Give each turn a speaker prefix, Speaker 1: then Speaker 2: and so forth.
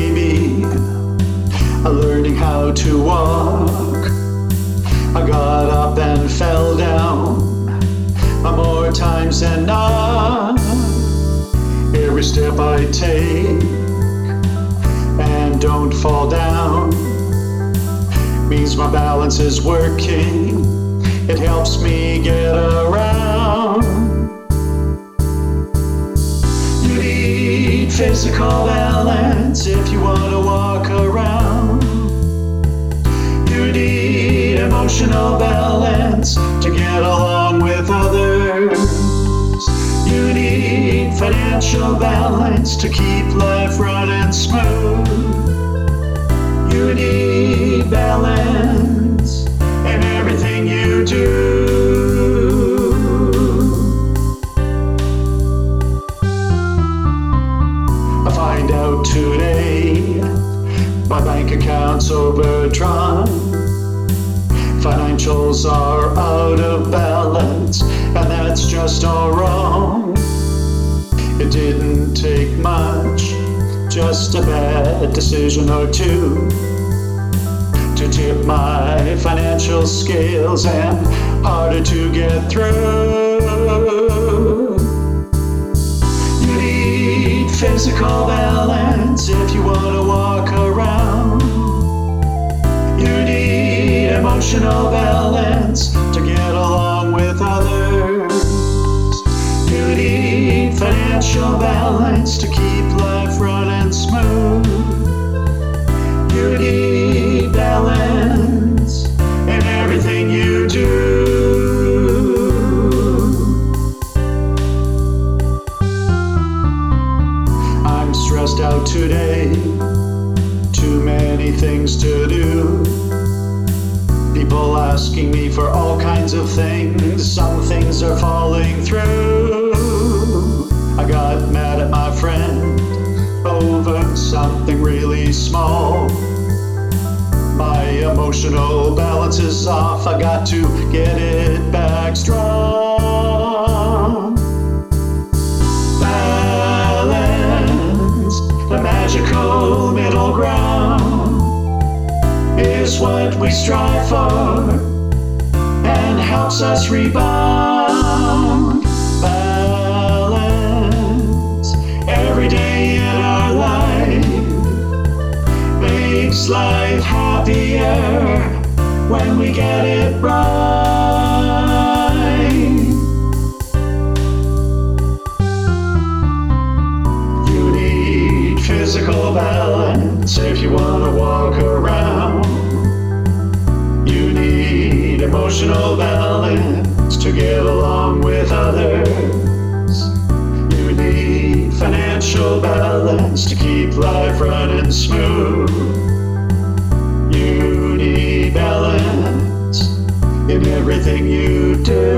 Speaker 1: baby, learning how to walk. I got up and fell down more times than not. Every step I take and don't fall down means my balance is working. It helps me get around. You need physical balance if you want to walk around. You need emotional balance to get along with others. You need financial balance to keep life running smooth. You need balance in everything you do. I find out today my bank account's overdrawn. Financials are out of balance, and that's just all wrong. It didn't take much, just a bad decision or two, to tip my financial scales and harder to get through. You need physical balance if you want to walk around. You need emotional balance to get along with others. You need financial balance to keep life running smooth. You need balance in everything you do. I'm stressed out today, too many things to do. People asking me for all kinds of things, some things are falling through. I got mad at my friend over something really small. My emotional balance is off, I got to get it back strong. Balance, the magical middle ground, is what we strive for and helps us rebound. Balance, every day in our life, makes life happier when we get it right. You need physical balance if you want to walk around. You need emotional balance to get along with others. You need financial balance to keep life running smooth. You need balance in everything you do.